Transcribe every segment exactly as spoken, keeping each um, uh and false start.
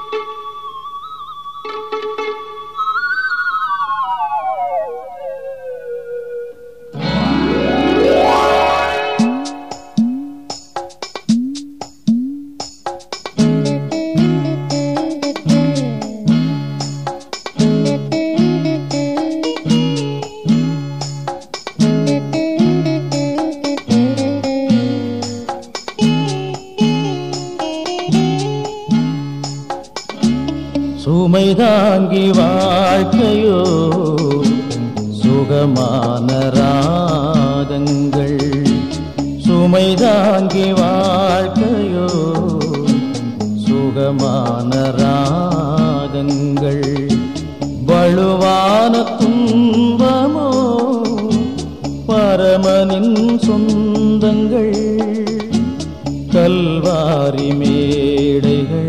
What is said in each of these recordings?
சுமை தாங்கி வாழ்க்கையோ சுகமான ராகங்கள், சுமை தாங்கி வாழ்க்கையோ சுகமான ராகங்கள், வலுவான துன்பமோ பரமனின் சொந்தங்கள், கல்வாரி மேடைகள்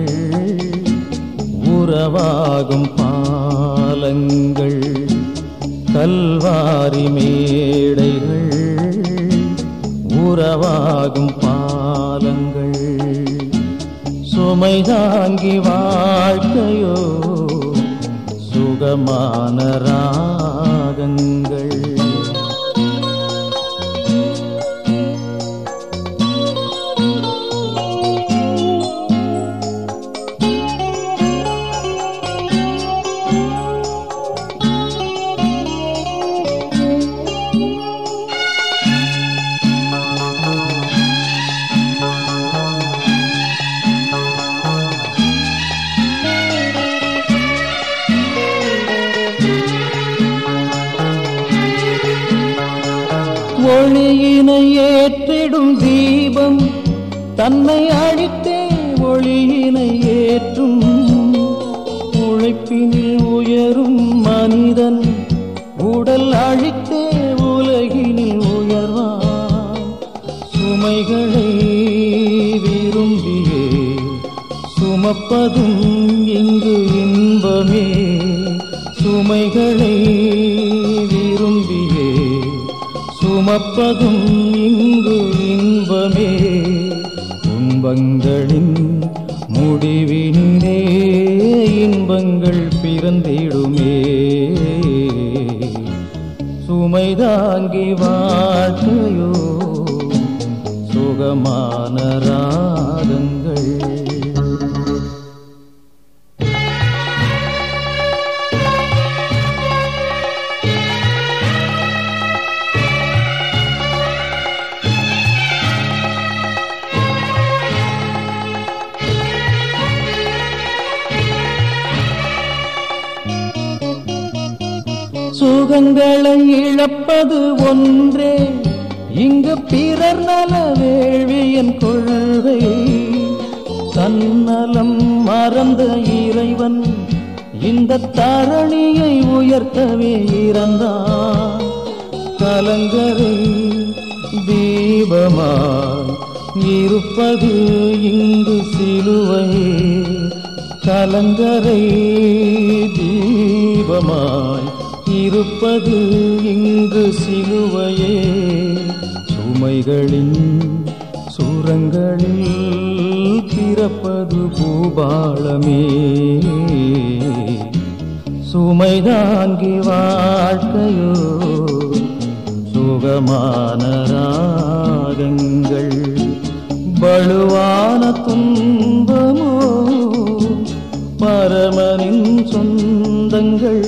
உறவாகும் பாலங்கள், கல்வாரி மேடைகள் உறவாகும் பாலங்கள், சுமை தாங்கி வாழ்க்கையோ சுகமான ராகங்கள். ஒளியினை ஏற்றிடும் தீபம் தன்னை அழித்தே ஒளியினை ஏற்றும், உழைப்பினில் உயரும் மனிதன் உடல் அழித்தே உலகினில் உயர்வான், சுமைகளை விரும்பியே சுமப்பதும் இங்கு இன்பமே, சுமைகளை விரும்பியே சுமப்பதும் இங்கு இன்பமே, துன்பங்களின் முடிவினிலே இன்பங்கள் பிறந்திடுமே, சுமை தாங்கி வாழ்க்கையோ சுகமான ராகங்கள். சுகங்களை இழப்பது ஒன்றே இங்கு பிறர் நல வேள்வியின் கொள்கை, தன்னலம் மறந்த இறைவன் இந்த தரணியை உயர்த்தவே இறந்தான், கலங்கரை தீபமாய் இருப்பது இங்கு சிலுவையே, கலங்கரை தீபமாய் இருப்பது இங்கு சிலுவையே, சுமைகளின் சுரங்களில் பிறப்பது பூபாளமே, சுமை தாங்கி வாழ்க்கையோ சுகமான ராகங்கள், வலுவான துன்பமோ பரமனின் சொந்தங்கள்,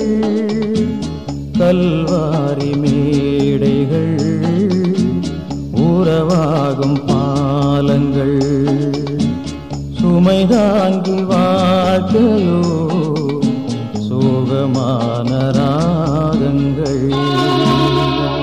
கல்வாரி மேடைகள் உறவாகும் பாலங்கள், சுமை தாங்கி வாழ்க்கையோ சுகமான ராகங்கள்.